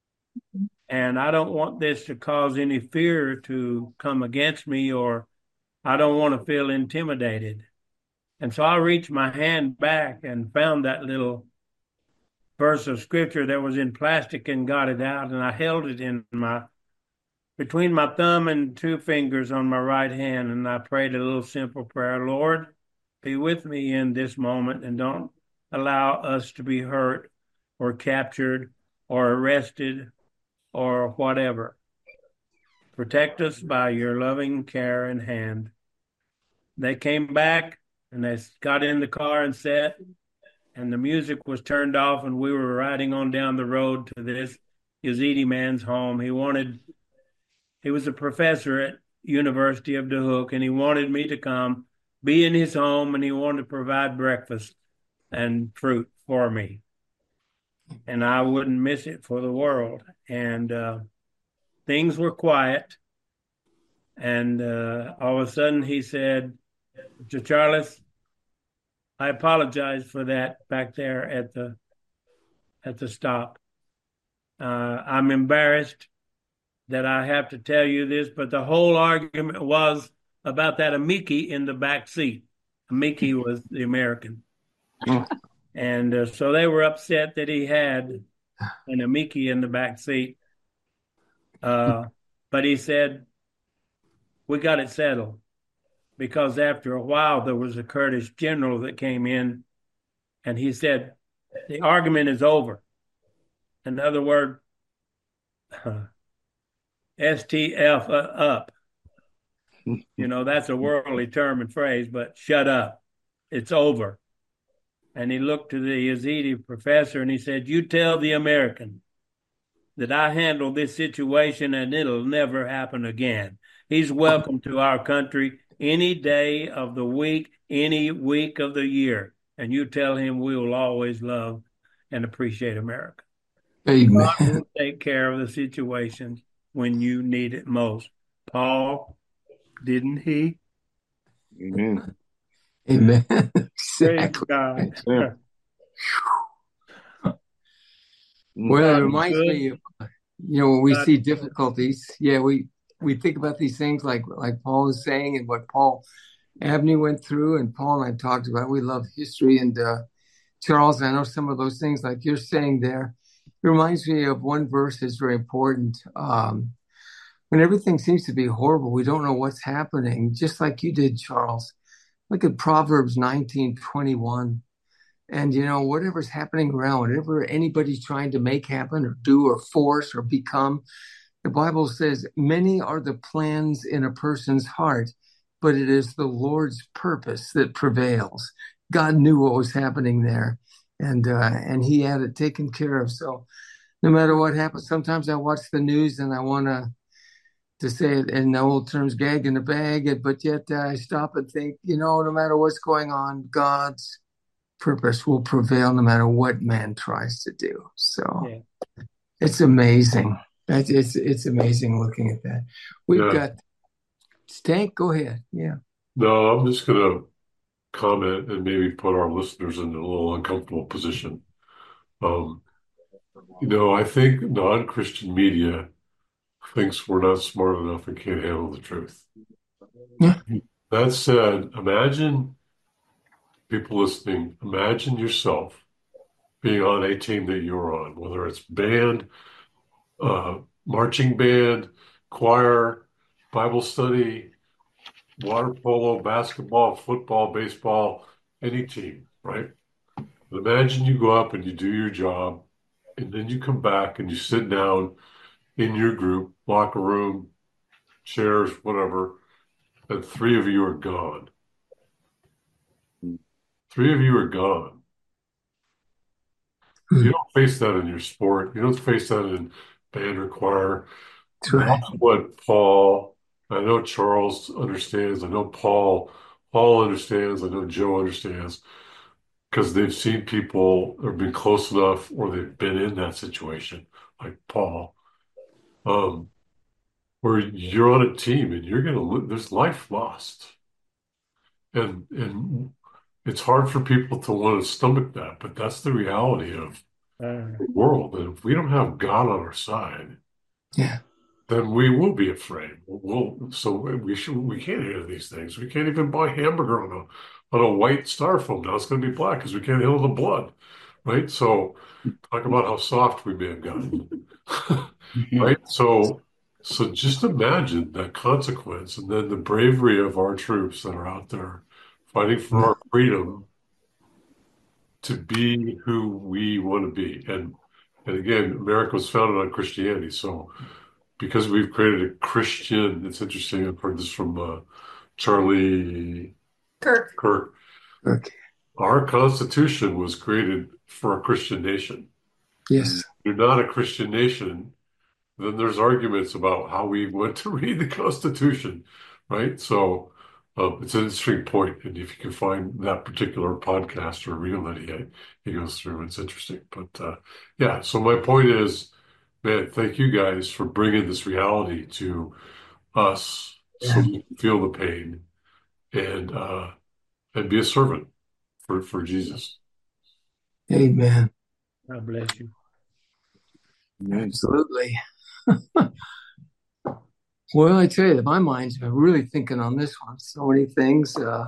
And I don't want this to cause any fear to come against me, or I don't want to feel intimidated. And so I reached my hand back and found that little verse of scripture that was in plastic and got it out. And I held it in my, between my thumb and two fingers on my right hand. And I prayed a little simple prayer. Lord, be with me in this moment and don't allow us to be hurt or captured or arrested or whatever. Protect us by your loving care and hand. They came back and they got in the car and sat, and the music was turned off, and we were riding on down the road to this Yazidi man's home. He wanted, he was a professor at University of Duhok, and he wanted me to come be in his home, and he wanted to provide breakfast and fruit for me. And I wouldn't miss it for the world. And uh, things were quiet. And uh, all of a sudden he said, Mister Charles, I apologize for that back there at the at the stop. Uh, I'm embarrassed that I have to tell you this, but the whole argument was about that Amiki in the back seat. Amiki was the American. And uh, so they were upset that he had an Amiki in the back seat. Uh, but he said, we got it settled. Because after a while, there was a Kurdish general that came in, and he said, the argument is over. In other words, uh, S T F uh, up. You know, that's a worldly term and phrase, but shut up. It's over. And he looked to the Yazidi professor and he said, you tell the American that I handled this situation and it'll never happen again. He's welcome to our country any day of the week, any week of the year. And you tell him we will always love and appreciate America. Amen. God will take care of the situations when you need it most. Paul, didn't he? Amen. Amen. Praise Exactly. God. Yeah. Well, it reminds Good. me of, you know, when we God. see difficulties, yeah, we, we think about these things like, like Paul is saying and what Paul Abney went through and Paul and I talked about. We love history. And uh, Charles, I know some of those things like you're saying there. It reminds me of one verse that's very important. Um, when everything seems to be horrible, we don't know what's happening, just like you did, Charles. Look at Proverbs nineteen twenty-one. And, you know, whatever's happening around, whatever anybody's trying to make happen or do or force or become, the Bible says, many are the plans in a person's heart, but it is the Lord's purpose that prevails. God knew what was happening there, and uh, and he had it taken care of. So no matter what happens, sometimes I watch the news and I want to to say it in the old terms, gag in the bag, but yet uh, I stop and think, you know, no matter what's going on, God's purpose will prevail no matter what man tries to do. So yeah. It's amazing. It's it's amazing looking at that. We've yeah. got Stank. Go ahead. Yeah. No, I'm just going to comment and maybe put our listeners in a little uncomfortable position. Um, you know, I think non-Christian media thinks we're not smart enough and can't handle the truth. Yeah. That said, imagine people listening, imagine yourself being on a team that you're on, whether it's band, uh, marching band, choir, Bible study, water polo, basketball, football, baseball, any team, right? But imagine you go up and you do your job, and then you come back and you sit down in your group, locker room, chairs, whatever, and three of you are gone. Three of you are gone. You don't face that in your sport. You don't face that in band or choir. Right. That's what Paul, I know Charles understands. I know Paul, Paul understands. I know Joe understands, because they've seen people or been close enough, or they've been in that situation, like Paul, um, where you're on a team and you're going to, there's life lost. And, and it's hard for people to want to stomach that, but that's the reality of uh, the world. And if we don't have God on our side, yeah, then we will be afraid. We'll, so we should, we can't hear these things. We can't even buy hamburger on a on a white styrofoam. Now it's going to be black because we can't handle the blood, right? So talk about how soft we may have gotten, right? So so just imagine that consequence, and then the bravery of our troops that are out there fighting for our freedom to be who we want to be. And and again, America was founded on Christianity, so because we've created a Christian, it's interesting. I've heard this from uh, Charlie Kirk. Kirk. Okay. Our Constitution was created for a Christian nation. Yes. If you're not a Christian nation, then there's arguments about how we want to read the Constitution, right? So um, it's an interesting point, and if you can find that particular podcast or reel that he he goes through, it's interesting. But uh, yeah, so my point is, man, thank you guys for bringing this reality to us, yeah, so we can feel the pain and uh, and be a servant for, for Jesus. Amen. God bless you. Absolutely. Well, I tell you, my mind's been really thinking on this one. So many things. Uh,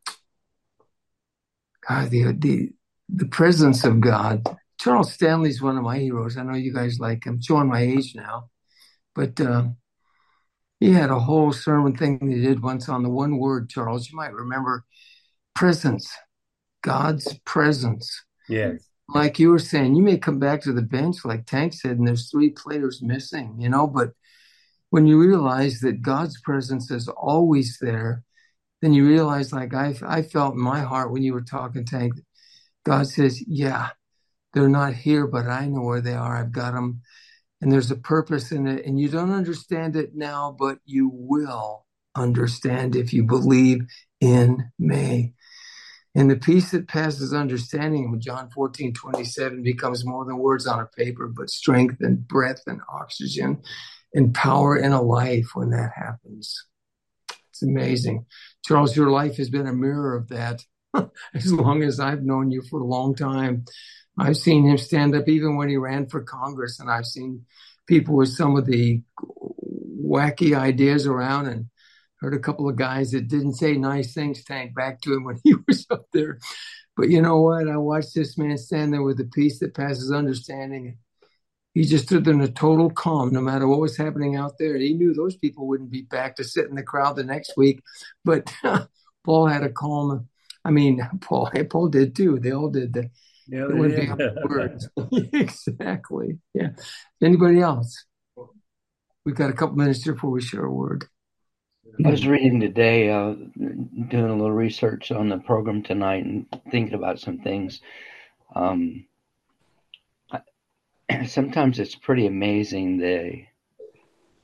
God, the, the the presence of God. Charles Stanley's one of my heroes. I know you guys like him. Showing my age now, but uh, he had a whole sermon thing he did once on the one word. Charles, you might remember, presence. God's presence. Yes. Like you were saying, you may come back to the bench, like Tank said, and there's three players missing, you know, but when you realize that God's presence is always there, then you realize, like I, I felt in my heart when you were talking, Tank, God says, yeah, they're not here, but I know where they are. I've got them. And there's a purpose in it. And you don't understand it now, but you will understand if you believe in me. And the peace that passes understanding, with John fourteen twenty-seven, becomes more than words on a paper, but strength and breath and oxygen and power in a life when that happens. It's amazing. Charles, your life has been a mirror of that. As long as I've known you for a long time, I've seen him stand up even when he ran for Congress, and I've seen people with some of the wacky ideas around, and heard a couple of guys that didn't say nice things, Tank, back to him when he was up there. But you know what? I watched this man stand there with a peace that passes understanding. He just stood there in a total calm, no matter what was happening out there. He knew those people wouldn't be back to sit in the crowd the next week. But Paul had a calm. I mean, Paul, Paul did too. They all did. They, yeah, they wouldn't be on words. Exactly. Yeah. Anybody else? We've got a couple minutes here before we share a word. I was reading today, uh, doing a little research on the program tonight and thinking about some things. Um, I, sometimes it's pretty amazing the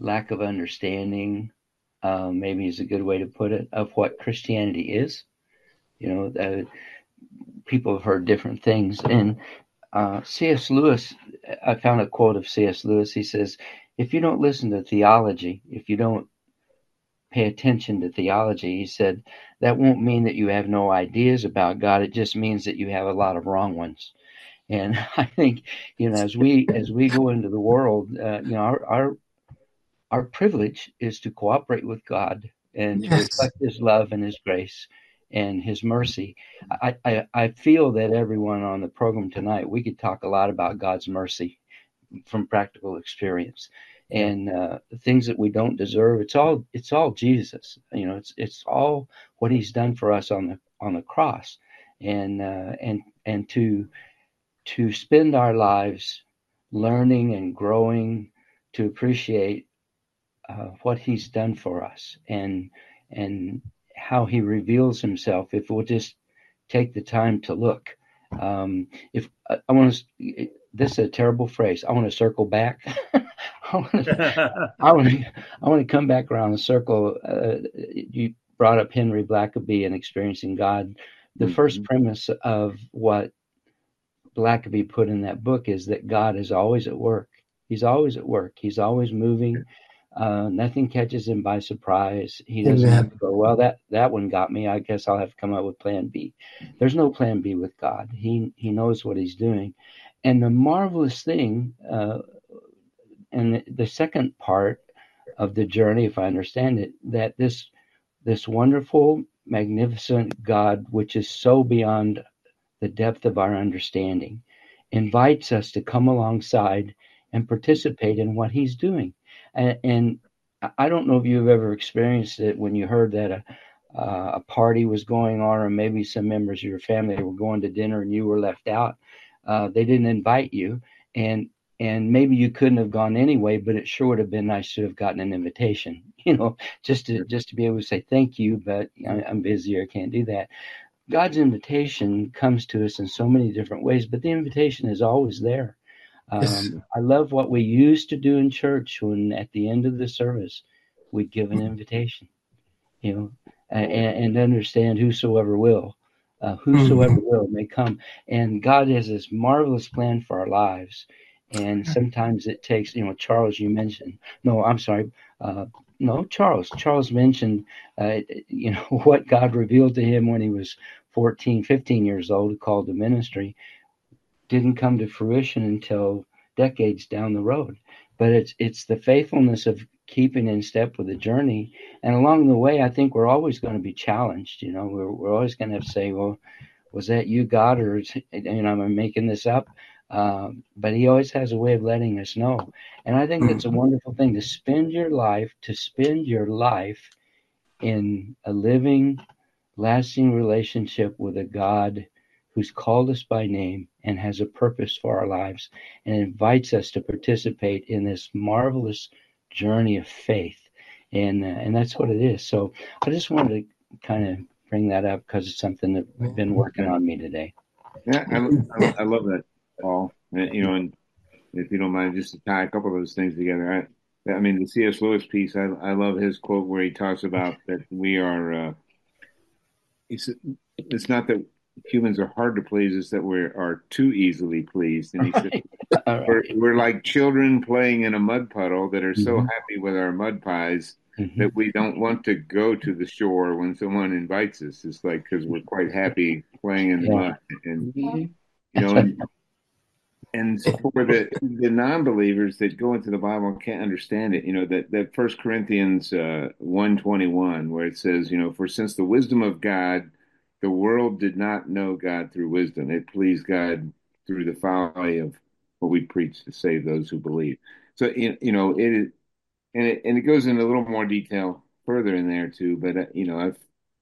lack of understanding, uh, maybe is a good way to put it, of what Christianity is. You know, uh, people have heard different things. And uh, C S Lewis, I found a quote of C S Lewis. He says, if you don't listen to theology, if you don't pay attention to theology, he said, that won't mean that you have no ideas about God. It just means that you have a lot of wrong ones. And I think, you know, as we as we go into the world, uh, you know, our, our our privilege is to cooperate with God and to Yes. reflect His love and His grace and His mercy. I, I I feel that everyone on the program tonight, we could talk a lot about God's mercy from practical experience. And uh, things that we don't deserve, it's all it's all Jesus. You know, it's it's all what He's done for us on the on the cross, and uh, and and to to spend our lives learning and growing to appreciate uh, what He's done for us, and and how He reveals Himself. If we'll just take the time to look, um, if I, I want to, this is a terrible phrase. I want to circle back. I want to, I want to, I want to come back around the circle. Uh, you brought up Henry Blackaby and experiencing God. The mm-hmm. first premise of what Blackaby put in that book is that God is always at work. He's always at work. He's always moving. Uh, nothing catches him by surprise. He doesn't Amen. have to go, well, that, that one got me. I guess I'll have to come up with plan B. There's no plan B with God. He, he knows what He's doing. And the marvelous thing, uh, and the second part of the journey, if I understand it, that this this wonderful, magnificent God, which is so beyond the depth of our understanding, invites us to come alongside and participate in what He's doing. And, and I don't know if you've ever experienced it when you heard that a, uh, a party was going on, or maybe some members of your family were going to dinner and you were left out. Uh, they didn't invite you, and And maybe you couldn't have gone anyway, but it sure would have been nice to have gotten an invitation, you know, just to just to be able to say thank you, but I'm busy or can't do that. God's invitation comes to us in so many different ways, but the invitation is always there. Um, yes. I love what we used to do in church when at the end of the service, we'd give an invitation, you know, and, and understand whosoever will, uh, whosoever mm-hmm. will may come. And God has this marvelous plan for our lives. And sometimes it takes, you know, Charles, you mentioned, no, I'm sorry. Uh, no, Charles, Charles mentioned, uh, you know, what God revealed to him when he was fourteen, fifteen years old, called to ministry, didn't come to fruition until decades down the road. But it's, it's the faithfulness of keeping in step with the journey. And along the way, I think we're always going to be challenged. You know, we're, we're always going to have to say, well, was that you, God, or, you know, I'm making this up? Um, but He always has a way of letting us know. And I think it's a wonderful thing to spend your life, to spend your life in a living, lasting relationship with a God who's called us by name and has a purpose for our lives and invites us to participate in this marvelous journey of faith. And, uh, and that's what it is. So I just wanted to kind of bring that up because it's something that's been working on me today. Yeah, I, I, I love that, Paul. You know, and if you don't mind, just to tie a couple of those things together. I, I mean, the C S Lewis piece, I, I love his quote where he talks about that we are, uh, it's, it's not that humans are hard to please, it's that we are too easily pleased. And he said, right. we're, we're like children playing in a mud puddle that are so mm-hmm. happy with our mud pies mm-hmm. that we don't want to go to the shore when someone invites us. It's like, because we're quite happy playing in the yeah. mud. And, mm-hmm. you know, and, and for the, the non-believers that go into the Bible and can't understand it, you know, that, that First Corinthians uh, one twenty-one, where it says, you know, for since the wisdom of God, the world did not know God through wisdom. It pleased God through the folly of what we preach to save those who believe. So, you know, it is, and it, and it goes into a little more detail further in there too, but, uh, you know, I've,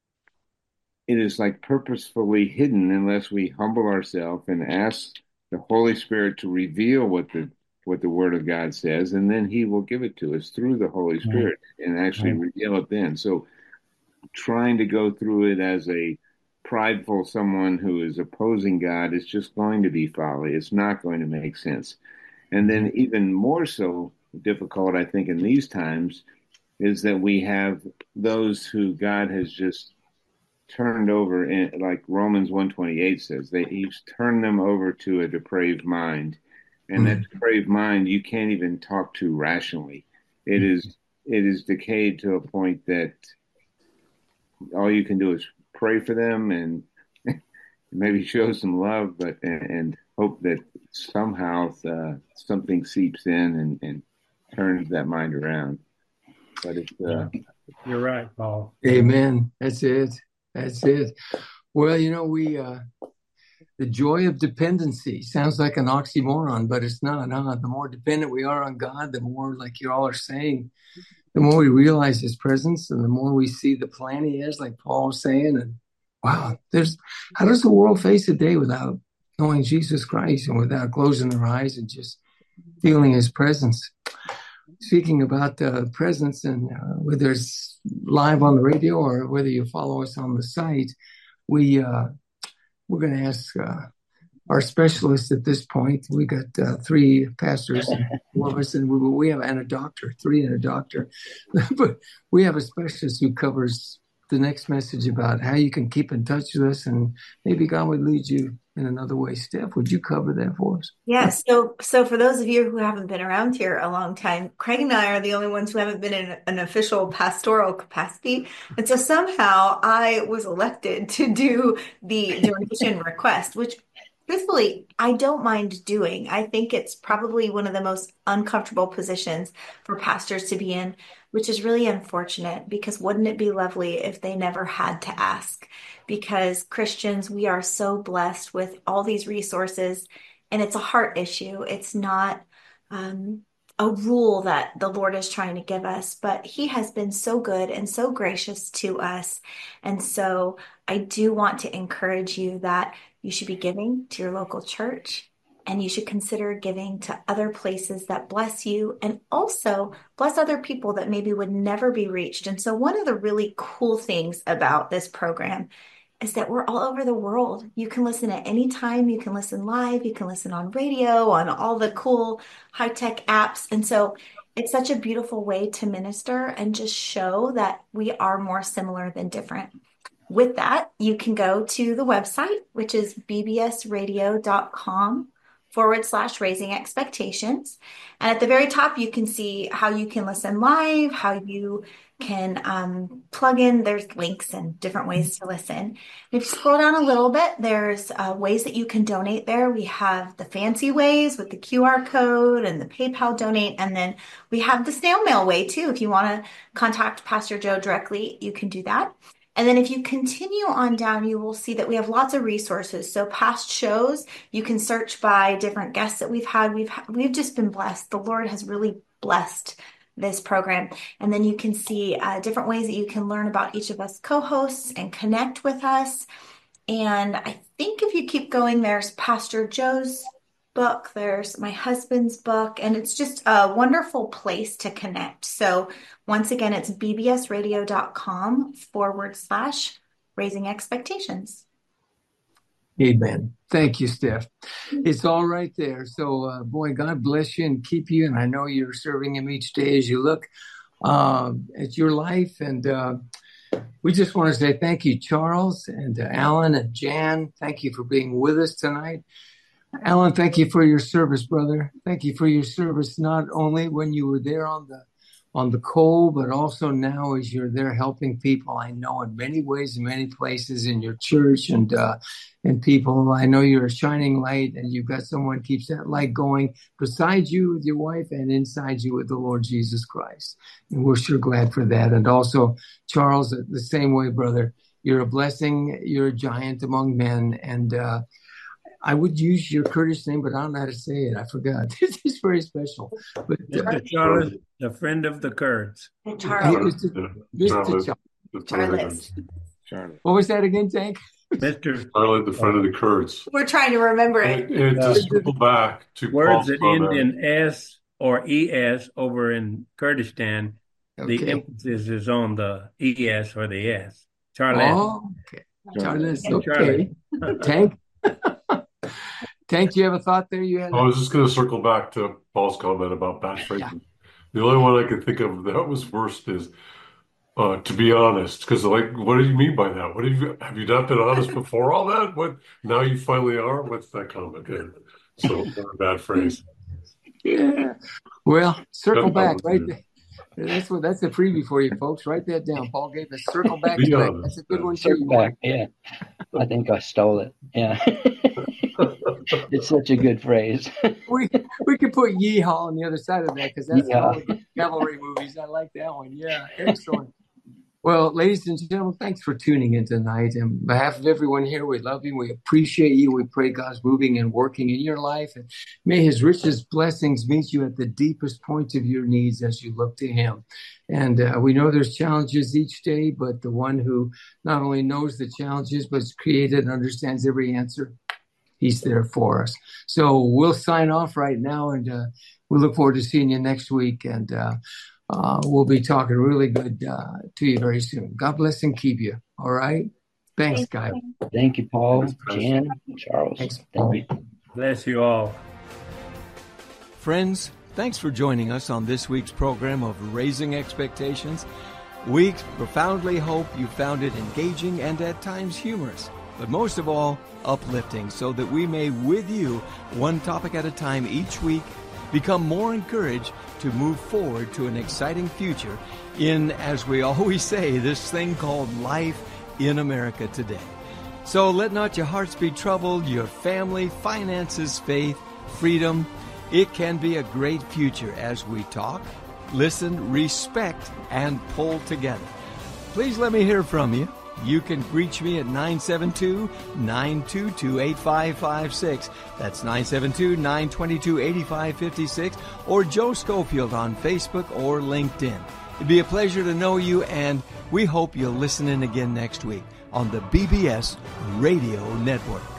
it is like purposefully hidden unless we humble ourselves and ask the Holy Spirit to reveal what the what the Word of God says, and then He will give it to us through the Holy Spirit right. and actually right. reveal it then. So trying to go through it as a prideful someone who is opposing God is just going to be folly. It's not going to make sense. And then even more so, difficult, I think, in these times is that we have those who God has just turned over, in, like Romans one twenty-eight says, that He's turned them over to a depraved mind. And mm-hmm. that depraved mind, you can't even talk to rationally. It mm-hmm. is it is decayed to a point that all you can do is pray for them and maybe show some love, but and, and hope that somehow uh, something seeps in and, and turns that mind around. But it's uh, you're right, Paul. Amen. That's it. That's it. Well, you know, we uh, the joy of dependency sounds like an oxymoron, but it's not. Huh? The more dependent we are on God, the more, like you all are saying, the more we realize His presence, and the more we see the plan He has, like Paul was saying. And wow, there's how does the world face a day without knowing Jesus Christ and without closing their eyes and just feeling His presence? Speaking about the uh, presence, and uh, whether it's live on the radio or whether you follow us on the site, we uh, we're going to ask uh, our specialists at this point. We got uh, three pastors, and four of us, and we, we have and a doctor, three and a doctor, but we have a specialist who covers the next message about how you can keep in touch with us, and maybe God would lead you in another way. Steph, would you cover that for us? Yes. Yeah, so, so for those of you who haven't been around here a long time, Craig and I are the only ones who haven't been in an official pastoral capacity. And so somehow I was elected to do the donation request, which truthfully, I don't mind doing. I think it's probably one of the most uncomfortable positions for pastors to be in, which is really unfortunate, because wouldn't it be lovely if they never had to ask? Because Christians, we are so blessed with all these resources, and it's a heart issue. It's not um, a rule that the Lord is trying to give us, but He has been so good and so gracious to us. And so I do want to encourage you that you should be giving to your local church, and you should consider giving to other places that bless you and also bless other people that maybe would never be reached. And so one of the really cool things about this program is that we're all over the world. You can listen at any time. You can listen live. You can listen on radio, on all the cool high-tech apps. And so it's such a beautiful way to minister and just show that we are more similar than different. With that, you can go to the website, which is bbsradio.com forward slash raising expectations. And at the very top, you can see how you can listen live, how you can um, plug in. There's links and different ways to listen. And if you scroll down a little bit, there's uh, ways that you can donate there. We have the fancy ways with the Q R code and the PayPal donate. And then we have the snail mail way too. If you want to contact Pastor Joe directly, you can do that. And then if you continue on down, you will see that we have lots of resources. So past shows, you can search by different guests that we've had. We've we've just been blessed. The Lord has really blessed this program. And then you can see uh, different ways that you can learn about each of us co-hosts and connect with us. And I think if you keep going, there's Pastor Joe's book, there's my husband's book, and it's just a wonderful place to connect. So once again, it's bbsradio.com forward slash raising expectations. Amen. Thank you, Steph. It's all right there. So, uh, boy, God bless you and keep you. And I know you're serving Him each day as you look uh, at your life. And uh, we just want to say thank you, Charles and uh, Alan and Jan. Thank you for being with us tonight. Alan, thank you for your service, brother. Thank you for your service, not only when you were there on the on the coal, but also now as you're there helping people. I know in many ways, in many places in your church and uh, and people. I know you're a shining light, and you've got someone keeps that light going beside you with your wife and inside you with the Lord Jesus Christ. And we're sure glad for that. And also, Charles, the same way, brother. You're a blessing. You're a giant among men, and uh, I would use your Kurdish name, but I don't know how to say it. I forgot. It's very special. But uh, Charles, the friend of the Kurds. Charles. Mister Charles. Charlie. What was that again, Tank? Mister Charlie, the friend of the Kurds. We're trying to remember it. And, and to circle back to words Paul's that comment. end in S or E S over in Kurdistan, Okay. the emphasis is on the E S or the S. Charlie. Oh, okay. Charles. Yeah, Okay. Charlie. Tank. Tank, do you have a thought there? You had. I was just going to circle back to Paul's comment about bad phrasing. The only one I could think of that was worst is uh, to be honest. Because like, what do you mean by that? What have you have you not been honest before all that? What now you finally are? What's that comment? Yeah. So not a bad phrase. Yeah. Well, circle That- that back was right good. there. That's what that's a freebie for you folks. Write that down. Paul gave us circle back. Be tonight. honest. That's a good one too. Circle back. Yeah. I think I stole it. Yeah. It's such a good phrase. We we could put yeehaw on the other side of that because that's Yeah. all the cavalry movies. I like that one. Yeah, excellent. Well, ladies and gentlemen, thanks for tuning in tonight. On behalf of everyone here, we love you. We appreciate you. We pray God's moving and working in your life. And may his richest blessings meet you at the deepest points of your needs as you look to him. And uh, we know there's challenges each day, but the one who not only knows the challenges, but has created and understands every answer, he's there for us. So we'll sign off right now, and uh, we look forward to seeing you next week. And uh, uh, we'll be talking really good uh, to you very soon. God bless and keep you. All right. Thanks, guys. Thank you, Paul, Jan, Charles. Thanks, Thank you. Bless you all. Friends, thanks for joining us on this week's program of Raising Expectations. We profoundly hope you found it engaging and at times humorous, but most of all, uplifting, so that we may, with you, one topic at a time each week, become more encouraged to move forward to an exciting future in, as we always say, this thing called life in America today. So let not your hearts be troubled, your family, finances, faith, freedom. It can be a great future as we talk, listen, respect, and pull together. Please let me hear from you. You can reach me at nine seven two, nine two two, eight five five six. That's nine seven two, nine two two, eight five five six, or Joe Schofield on Facebook or LinkedIn. It'd be a pleasure to know you, and we hope you'll listen in again next week on the B B S Radio Network.